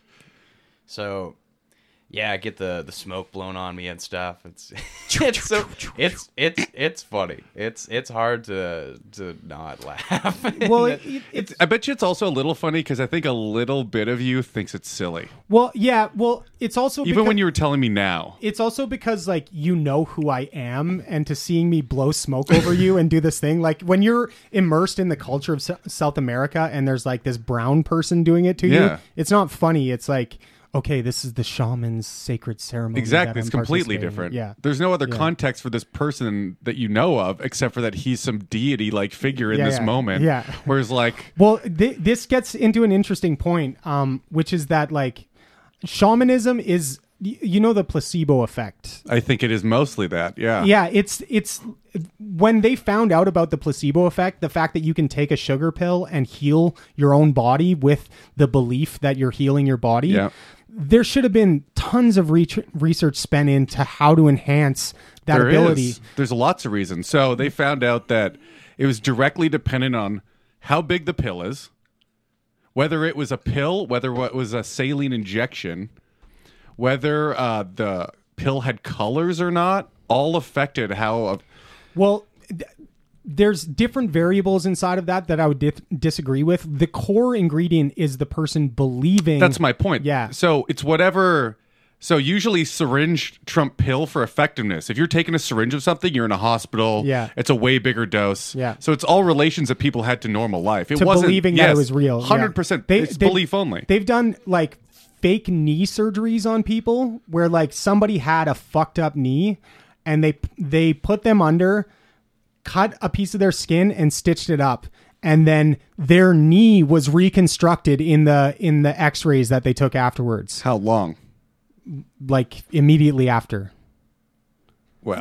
So, yeah, I get the smoke blown on me and stuff. It's funny. It's hard to not laugh. Well, I bet you it's also a little funny because I think a little bit of you thinks it's silly. it's also Even because, when you were telling me now. it's also because like you know who I am, and to seeing me blow smoke over you and do this thing, like when you're immersed in the culture of South America and there's like this brown person doing it to you, Yeah. it's not funny. It's like, okay, this is the shaman's sacred ceremony. Exactly. that It's I'm completely participating in. different. Yeah. There's no other Yeah. context for this person that you know of except for that he's some deity like figure in Yeah, this yeah. moment. Yeah. Whereas like Well, this gets into an interesting point, which is that like shamanism is, you know, the placebo effect. I think it is mostly that. Yeah. Yeah, it's when they found out about the placebo effect, the fact that you can take a sugar pill and heal your own body with the belief that you're healing your body. Yeah. There should have been tons of research spent into how to enhance that There ability. is. There's lots of reasons. So they found out that it was directly dependent on how big the pill is, whether it was a pill, whether it was a saline injection, whether the pill had colors or not, all affected how. Well, there's different variables inside of that I would disagree with. The core ingredient is the person believing. That's my point. Yeah. So it's whatever. So usually syringe trump pill for effectiveness. If you're taking a syringe of something, you're in a hospital. Yeah. It's a way bigger dose. Yeah. So it's all relations that people had to normal life. It to wasn't believing that it was real. 100%. It's belief only. They've done like fake knee surgeries on people where like somebody had a fucked up knee and they put them under, cut a piece of their skin and stitched it up, and then their knee was reconstructed in the x-rays that they took afterwards, How long? like immediately after. Well,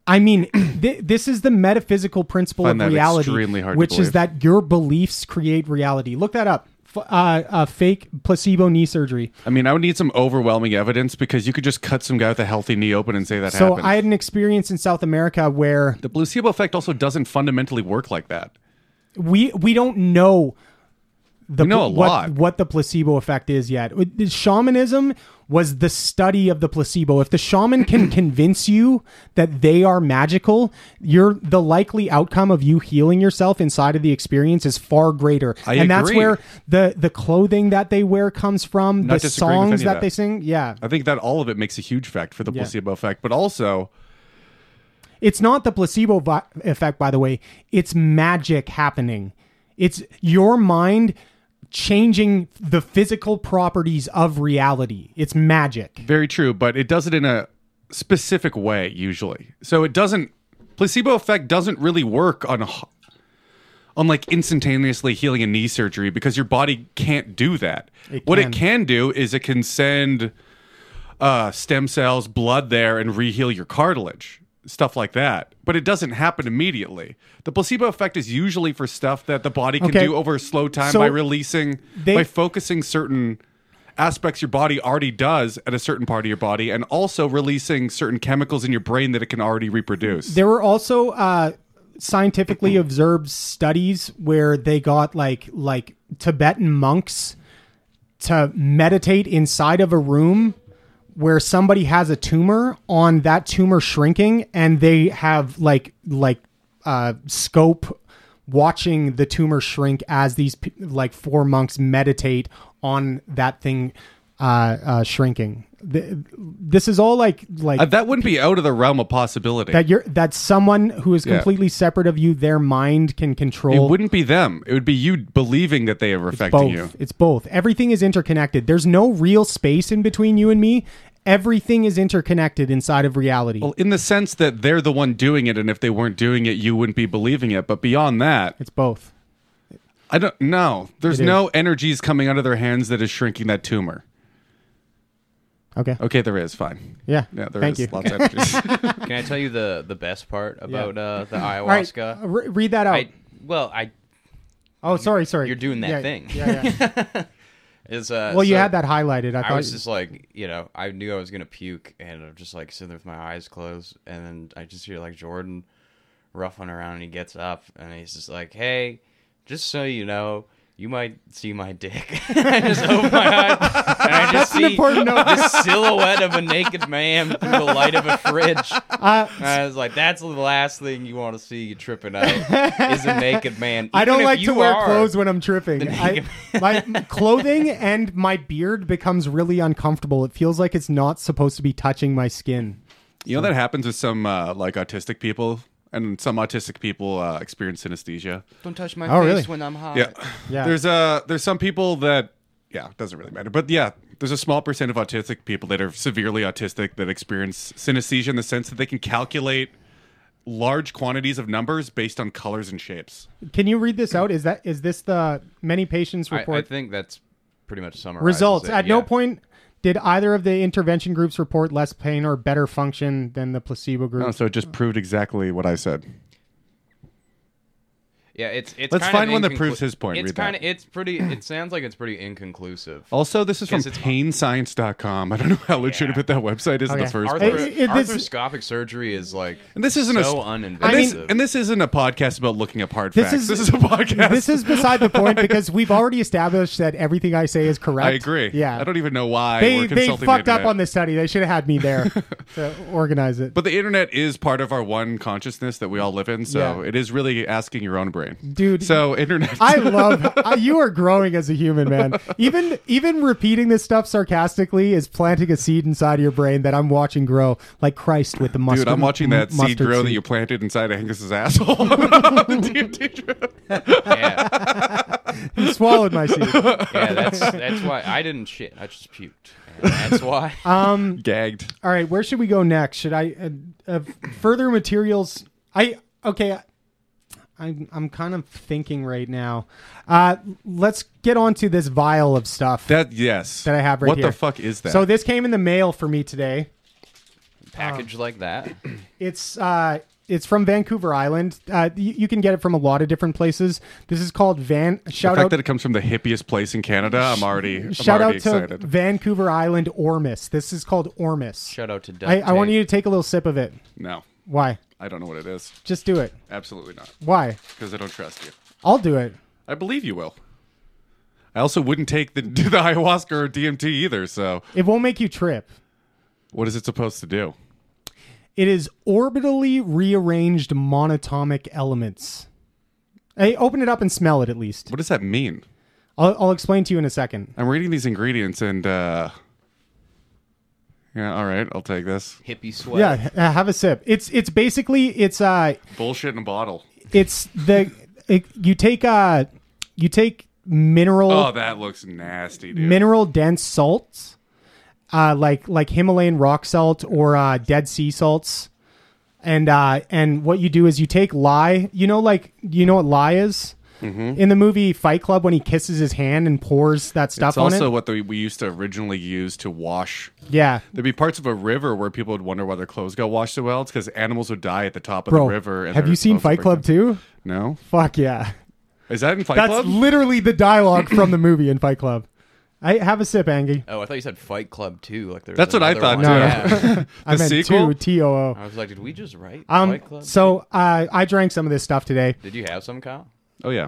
I mean, this is the metaphysical principle Find of that reality, extremely hard to which is believe. that your beliefs create reality. Look that up. Fake placebo knee surgery. I mean, I would need some overwhelming evidence because you could just cut some guy with a healthy knee open and say that So happened. I had an experience in South America where The placebo effect also doesn't fundamentally work like that. we don't know We know a lot. what the placebo effect is yet. Shamanism was the study of the placebo. If the shaman can convince you that they are magical, the likely outcome of you healing yourself inside of the experience is far greater. I and that's agree. where the clothing that they wear comes from, Not the disagreeing with songs any of that they sing. Yeah. I think that all of it makes a huge effect for the placebo effect, but also It's not the placebo effect, by the way. It's magic happening. It's your mind changing the physical properties of reality. It's magic. very true, but it does it in a specific way usually. So placebo effect doesn't really work on like instantaneously healing a knee surgery because your body can't do that. What it can do is it can send stem cells, blood there, and reheal your cartilage, stuff like that. But it doesn't happen immediately. The placebo effect is usually for stuff that the body can Okay. do over a slow time So by focusing certain aspects your body already does at a certain part of your body, and also releasing certain chemicals in your brain that it can already reproduce. There were also scientifically observed studies where they got like Tibetan monks to meditate inside of a room where somebody has a tumor, on that tumor shrinking, and they have like scope watching the tumor shrink as these like 4 monks meditate on that thing shrinking. This is all like That wouldn't be out of the realm of possibility. that someone who is Yeah. completely separate of you, their mind can It control. wouldn't be them. It would be you believing that they are affecting both. you. It's both. Everything is interconnected. There's no real space in between you and me. Everything is interconnected inside of reality. Well, in the sense that they're the one doing it, and if they weren't doing it, you wouldn't be believing it. But beyond that, It's both. I don't know. There's It is. no energies coming out of their hands that is shrinking that tumor. Okay. Okay, there is. Fine. Yeah. Yeah, there Thank is you. lots of energies. Can I tell you the best part about the All right. ayahuasca? Read that out. I sorry. you're doing that Yeah, thing. Yeah. is Well, you so had that highlighted. I I thought. was just like, I knew I was gonna puke, and I'm just like sitting there with my eyes closed, and then I just hear like Jordan ruffling around, and he gets up, and he's just like, "Hey, just so you know, you might see my dick." I just open my eyes, and I just That's an see important note. the silhouette of a naked man through the light of a fridge. And I was like, "That's the last thing you want to see you tripping out is a naked man." I don't Even if like to you wear are clothes when I'm tripping. the naked My clothing and my beard becomes really uncomfortable. It feels like it's not supposed to be touching my skin. You know that happens with some like autistic people, and some autistic people experience synesthesia. Don't touch my Oh, face really? when I'm hot. Yeah. Yeah. There's some people that it doesn't really matter. But yeah, there's a small percent of autistic people that are severely autistic that experience synesthesia in the sense that they can calculate large quantities of numbers based on colors and shapes. Can you read this out? Is this the many patients report I think that's pretty much summarizes results? it, At yeah. no point did either of the intervention groups report less pain or better function than the placebo group. Oh, so it just proved exactly what I said. Yeah, it's Let's kind find of one that proves his point. It's Read that. kind of it sounds like it's pretty inconclusive. Also, this is from Because it's- painscience.com. I don't know how legitimate that website is in Okay. the first Arthro- place. This- arthroscopic surgery is like And this isn't so a uninvasive. and this isn't a podcast about looking up hard This facts. is- This is a podcast. This is beside the point because we've already established that everything I say is correct. I agree. Yeah. I don't even know why They we're consulting fucked the up internet. on this study. They should have had me there to organize it. But the internet is part of our one consciousness that we all live in, so Yeah. it is really asking your own brain. Dude, So internet. I love you are growing as a human, man. Even repeating this stuff sarcastically is planting a seed inside of your brain that I'm watching grow, like Christ with the mustard. Dude, I'm watching that seed mustard grow that seed. you planted inside of Angus's asshole. yeah, You swallowed my seed. yeah, that's why I didn't shit. I just puked. And that's why. Gagged. All right, where should we go next? Should I further materials? I'm kind of thinking right now. Let's get on to this vial of stuff Yes. that I have right what here. the fuck is that? So this came in the mail for me today. packaged like that. It's from Vancouver Island. You can get it from a lot of different places. This is called The Shout fact out. that it comes from the hippiest place in Canada, I'm already Shout out excited. to Vancouver Island Ormus. This is called Ormus. Shout out to I want you to take a little sip of it. No, Why? I don't know what it is. Just do it. Absolutely not. Why? Because I don't trust you. I'll do it. I believe you will. I also wouldn't take the ayahuasca or DMT either. So, It won't make you trip. what is it supposed to do? It is orbitally rearranged monatomic elements. Hey, open it up and smell it at least. What does that mean? I'll explain to you in a second. I'm reading these ingredients and yeah, all right, I'll take this. hippie sweat. Yeah, have a sip. It's basically Bullshit in a bottle. you take mineral Oh, that looks nasty, dude. mineral dense salts, like Himalayan rock salt or Dead Sea salts, and what you do is you take lye. You know what lye is? Mm-hmm. In the movie Fight Club, when he kisses his hand and pours that stuff It's on also it. what we used to originally use to wash. Yeah, There'd be parts of a river where people would wonder why their clothes got washed so well. It's because animals would die at the top of bro. the river. And Have they're you seen supposed to Fight Club bring them- too? No. Fuck yeah. Is that in Fight That's Club? literally the dialogue from the movie in Fight Club. I have a sip, Angie. Oh, I thought you said Fight Club 2. Like there's That's what I another thought, one. too. Yeah. I meant sequel? TOO. I was like, did we just write Fight Club? So I drank some of this stuff today. Did you have some, Kyle? Oh yeah.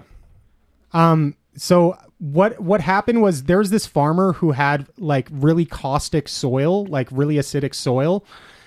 So what happened was there was this farmer who had like really caustic soil, like really acidic soil,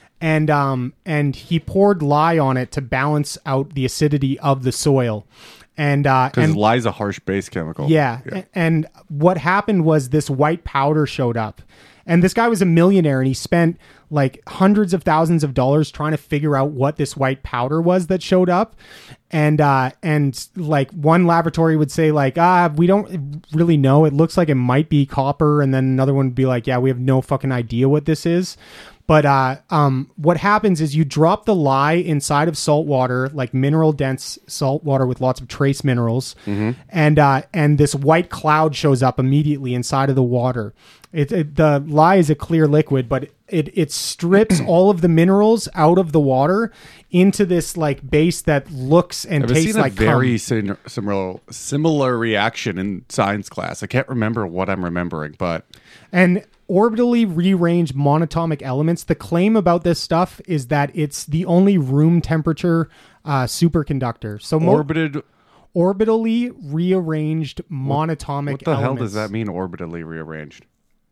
and he poured lye on it to balance out the acidity of the soil. Because lie's a harsh base chemical. Yeah. And what happened was this white powder showed up. And this guy was a millionaire and he spent like hundreds of thousands of dollars trying to figure out what this white powder was that showed up. And like one laboratory would say like, we don't really know. It looks like it might be copper. And then another one would be like, yeah, we have no fucking idea what this is. But what happens is you drop the lye inside of salt water, like mineral dense salt water with lots of trace minerals, and this white cloud shows up immediately inside of the water. The lye is a clear liquid, but it strips all of the minerals out of the water into this like base that looks and I've tastes seen like a very cum. similar reaction in science class. I can't remember what I'm remembering, but And orbitally rearranged monatomic elements. The claim about this stuff is that it's the only room temperature superconductor. So orbitally rearranged monatomic what the hell elements. does that mean? Orbitally rearranged.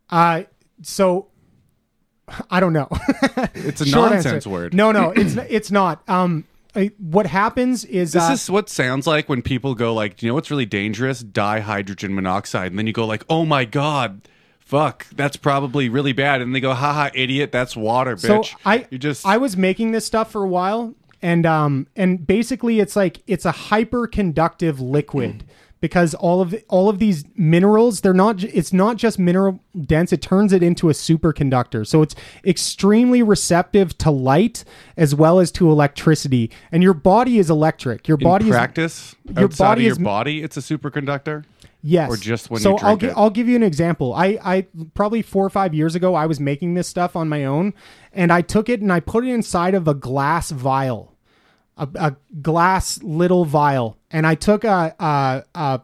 So I don't know. It's a Short nonsense answer. word. No, it's not. What happens is This is what sounds like when people go like, do you know what's really dangerous? Dihydrogen monoxide. And then you go like, oh my God, fuck, that's probably really bad. And they go, haha, idiot, that's water, bitch. I was making this stuff for a while, and basically it's a hyperconductive liquid because all of these minerals, it's not just mineral dense, it turns it into a superconductor. So it's extremely receptive to light as well as to electricity. And your body is electric. Your body in is practice, your outside body of your is- body, it's a superconductor. Yes. Or just when so you drink it? I'll give you an example. I probably 4 or 5 years ago, I was making this stuff on my own, and I took it and I put it inside of a glass vial, a glass little vial, and I took a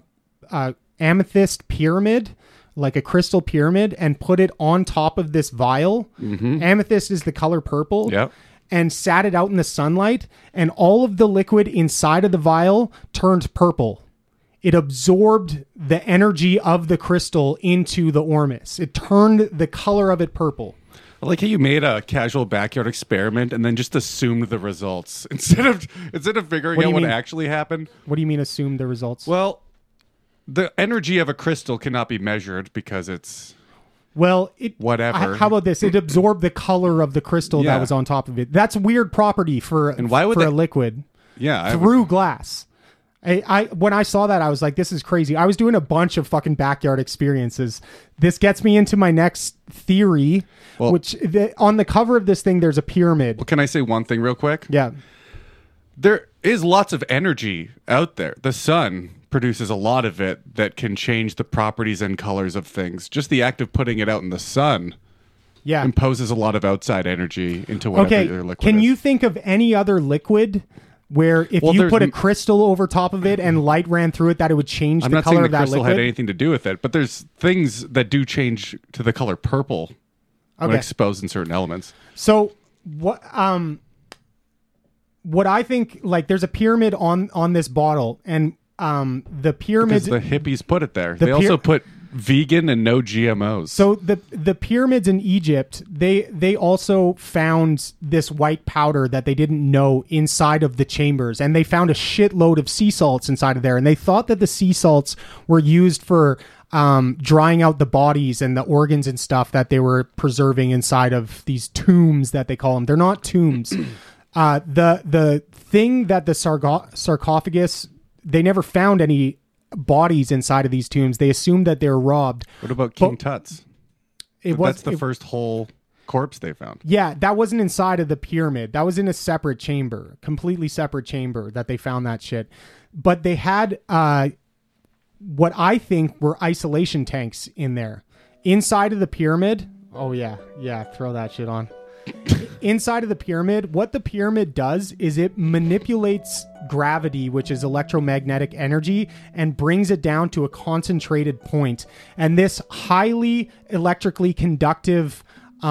amethyst pyramid, like a crystal pyramid, and put it on top of this vial. Mm-hmm. Amethyst is the color purple. Yep. And sat it out in the sunlight, and all of the liquid inside of the vial turned purple. It absorbed the energy of the crystal into the Ormus. It turned the color of it purple. I like how you made a casual backyard experiment and then just assumed the results instead of figuring What do out you what mean? actually happened. What do you mean assume the results? Well, the energy of a crystal cannot be measured because it's Well, whatever. How about this? It absorbed the color of the crystal Yeah. that was on top of it. That's a weird property for why would for a that- liquid yeah. through glass. I when I saw that, I was like, this is crazy. I was doing a bunch of fucking backyard experiences. This gets me into my next theory, Well- on the cover of this thing, there's a pyramid. Well, can I say one thing real quick? Yeah. There is lots of energy out there. The sun produces a lot of it that can change the properties and colors of things. Just the act of putting it out in the sun Yeah. imposes a lot of outside energy into whatever Okay. your liquid Can is. you think of any other liquid where if Well, you there's put a n- crystal over top of it and light ran through it, that it would change I'm the not saying color the of that crystal liquid? had anything to do with it, but there's things that do change to the color purple when Okay. exposed in certain elements. So what I think, like, there's a pyramid on this bottle, and the pyramid. Because the hippies put it there. The They also put vegan and no GMOs. So the pyramids in Egypt, they also found this white powder that they didn't know inside of the chambers, and they found a shitload of sea salts inside of there, and they thought that the sea salts were used for drying out the bodies and the organs and stuff that they were preserving inside of these tombs that they call them. They're not tombs. The thing that the sarcophagus, they never found any bodies inside of these tombs. They assumed that they were robbed. What about King Tut's? That's the first whole corpse they found. Yeah, that wasn't inside of the pyramid. That was in a separate chamber, completely separate chamber that they found that shit. But they had what I think were isolation tanks in there. Inside of the pyramid. Oh, yeah. Yeah, throw that shit on. Inside of the pyramid, what the pyramid does is it manipulates gravity, which is electromagnetic energy, and brings it down to a concentrated point. And this highly electrically conductive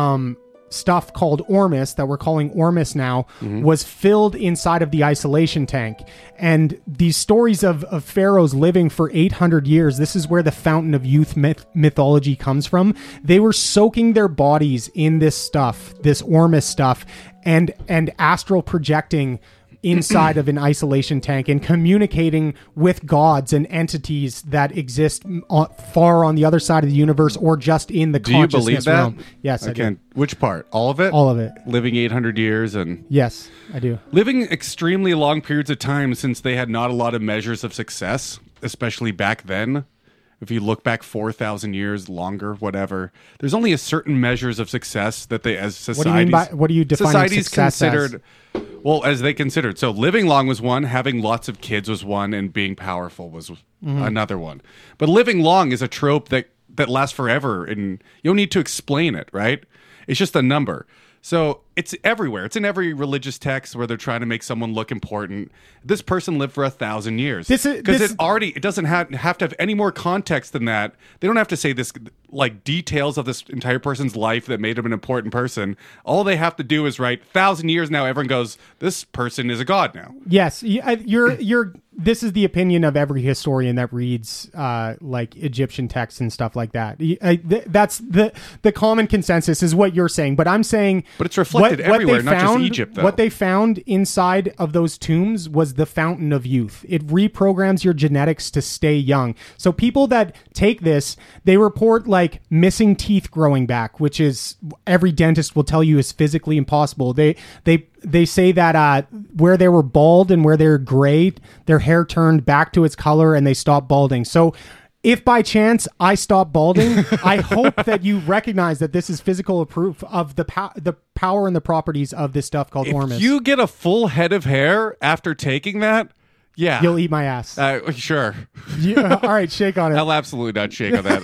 stuff called Ormus, that we're calling Ormus now, was filled inside of the isolation tank. And these stories of pharaohs living for 800 years, this is where the fountain of youth mythology comes from. They were soaking their bodies in this stuff, this Ormus stuff, and astral projecting inside of an isolation tank and communicating with gods and entities that exist far on the other side of the universe or just in the Do you consciousness believe that? realm. Yes, I do. can. Which part? All of it? All of it. Living 800 years and Yes, I do. living extremely long periods of time, since they had not a lot of measures of success, especially back then. If you look back 4,000 years, longer, whatever, there's only a certain measures of success that they, as societies, What do you mean by what do you define societies success considered? as? Well, as they considered. So living long was one, having lots of kids was one, and being powerful was another one. But living long is a trope that lasts forever, and you don't need to explain it, right? It's just a number. So it's everywhere. It's in every religious text where they're trying to make someone look important. This person lived for 1,000 years. Because it doesn't have to have any more context than that. They don't have to say this, like, details of this entire person's life that made him an important person. All they have to do is write 1,000 years now. Everyone goes, this person is a god now. Yes, you're. This is the opinion of every historian that reads like Egyptian texts and stuff like that. That's the common consensus is what you're saying. But I'm saying, But it's reflected everywhere, not just Egypt, though. What they found inside of those tombs was the fountain of youth. It reprograms your genetics to stay young. So people that take this, they report like missing teeth growing back, which is every dentist will tell you is physically impossible. They say that where they were bald and where they're gray, their hair turned back to its color and they stopped balding. So if by chance I stop balding, I hope that you recognize that this is physical proof of the power and the properties of this stuff called Ormus. If you get a full head of hair after taking that, yeah. You'll eat my ass. Sure. All right, shake on it. I'll absolutely not shake on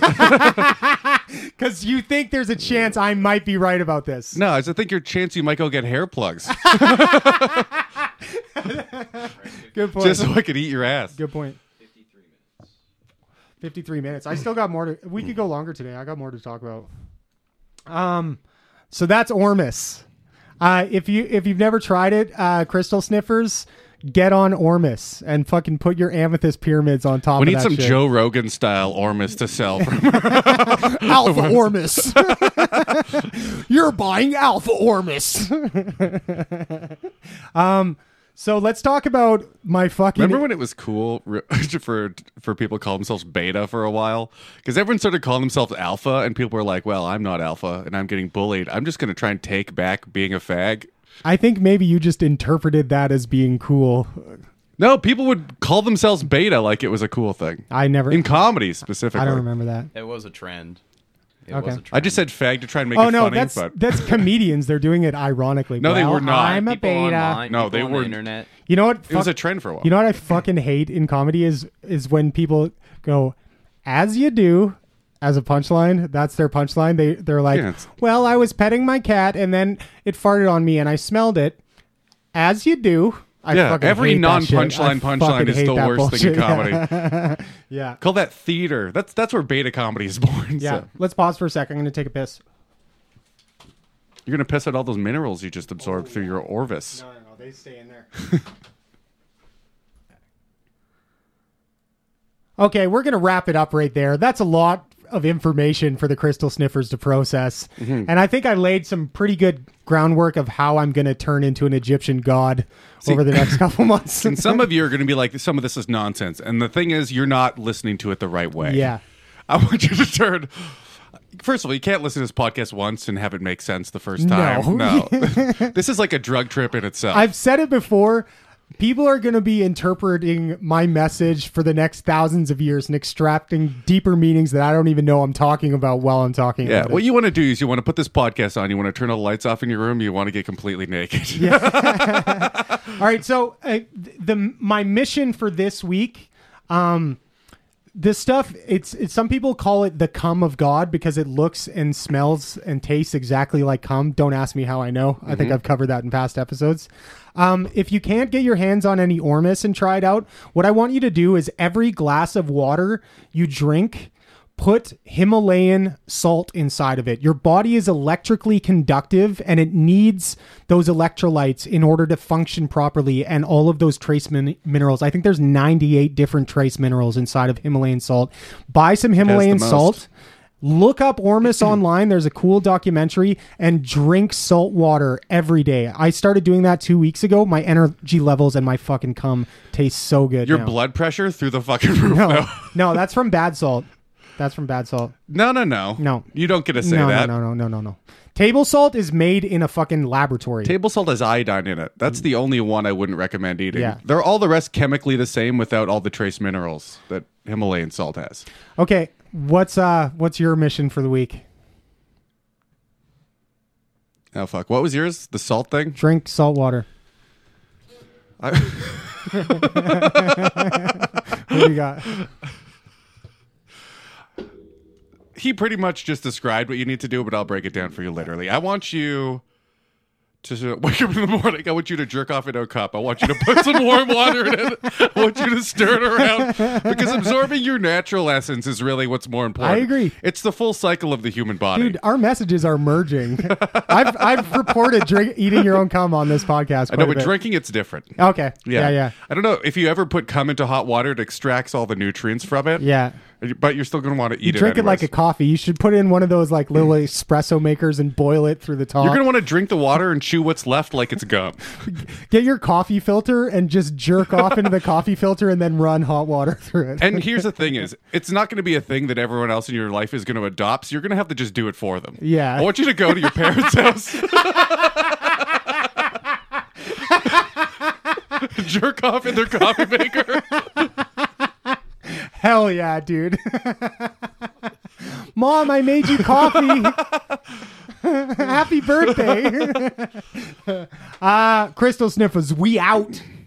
that. Because you think there's a chance I might be right about this. No, I think your chance you might go get hair plugs. Good point. Just so I could eat your ass. Good point. 53 minutes. I still got more we could go longer today. I got more to talk about. So that's Ormus. If you've never tried it, crystal sniffers, get on Ormus and fucking put your amethyst pyramids on top We of need that some shit. Joe Rogan style Ormus to sell. Alpha Ormus. You're buying Alpha Ormus. So let's talk about my fucking. Remember when it was cool for people to call themselves beta for a while? Because everyone started calling themselves alpha, and people were like, well, I'm not alpha, and I'm getting bullied. I'm just going to try and take back being a fag. I think maybe you just interpreted that as being cool. No, people would call themselves beta like it was a cool thing. I never. In comedy, specifically. I don't remember that. It was a trend. It Okay. was a trend. I just said fag to try and make Oh it no, funny. that's comedians. They're doing it ironically. No, they Well, were not. I'm a People beta. online, No, people they on were- the internet. You know what? It was a trend for a while. You know what I fucking hate in comedy is when people go, as you do, as a punchline. That's their punchline. They're like, Yeah, it's- well, I was petting my cat and then it farted on me and I smelled it. As you do. I Yeah, fucking every hate that shit. non-punchline I punchline fucking is hate the that worst thing in bullshit. comedy. Yeah. Call that theater. That's where beta comedy is born. Yeah. So. Let's pause for a second. I'm going to take a piss. You're going to piss out all those minerals you just absorbed through your Orvis. No. They stay in there. Okay, we're going to wrap it up right there. That's a lot of information for the crystal sniffers to process. Mm-hmm. And I think I laid some pretty good groundwork of how I'm going to turn into an Egyptian god over the next couple months. And some of you are going to be like, some of this is nonsense. And the thing is, you're not listening to it the right way. Yeah. I want you to turn. First of all, you can't listen to this podcast once and have it make sense the first time. No. This is like a drug trip in itself. I've said it before. People are going to be interpreting my message for the next thousands of years and extracting deeper meanings that I don't even know I'm talking about while I'm talking Yeah, about what it. you want to do is you want to put this podcast on. You want to turn all the lights off in your room. You want to get completely naked. All right, so my mission for this week, this stuff, it's some people call it the cum of God because it looks and smells and tastes exactly like cum. Don't ask me how I know. I think I've covered that in past episodes. If you can't get your hands on any Ormus and try it out, what I want you to do is every glass of water you drink, put Himalayan salt inside of it. Your body is electrically conductive and it needs those electrolytes in order to function properly and all of those trace minerals. I think there's 98 different trace minerals inside of Himalayan salt. Buy some Himalayan most. salt. Look up Ormus online. There's a cool documentary and drink salt water every day. I started doing that 2 weeks ago. My energy levels and my fucking cum taste so good Your now. blood pressure through the fucking roof. No, no, that's from bad salt. That's from bad salt. No. No. You don't get to say No, that. no. Table salt is made in a fucking laboratory. Table salt has iodine in it. That's the only one I wouldn't recommend eating. Yeah. They're all the rest chemically the same without all the trace minerals that Himalayan salt has. Okay, what's your mission for the week? Oh, fuck. What was yours? The salt thing? Drink salt water. I- What do you got? He pretty much just described what you need to do, but I'll break it down for you literally. I want you to wake up in the morning. I want you to jerk off into a cup. I want you to put some warm water in it. I want you to stir it around because absorbing your natural essence is really what's more important. I agree. It's the full cycle of the human body. Dude, our messages are merging. I've reported eating your own cum on this podcast. I know, quite a but bit. drinking, it's different. Okay. Yeah. I don't know if you ever put cum into hot water, it extracts all the nutrients from it. Yeah. But you're still going to want to eat You drink it like a anyways. coffee. You should put it in one of those like little espresso makers and boil it through the top. You're going to want to drink the water and chew what's left like it's gum. Get your coffee filter and just jerk off into the coffee filter and then run hot water through it. And here's the thing is, it's not going to be a thing that everyone else in your life is going to adopt, so you're going to have to just do it for them. Yeah. I want you to go to your parents' house. Jerk off in their coffee maker. Hell yeah, dude. Mom, I made you coffee. Happy birthday. Crystal Sniffers, we out.